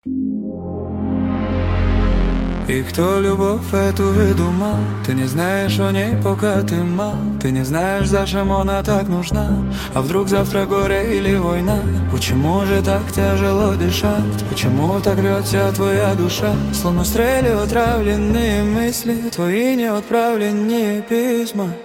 И кто любовь эту выдумал? Ты не знаешь о ней, пока ты мал. Ты не знаешь, зачем она так нужна. А вдруг завтра горе или война? Почему же так тяжело дышать? Почему так рвется твоя душа? Словно стрелы отравленные мысли, твои неотправленные письма.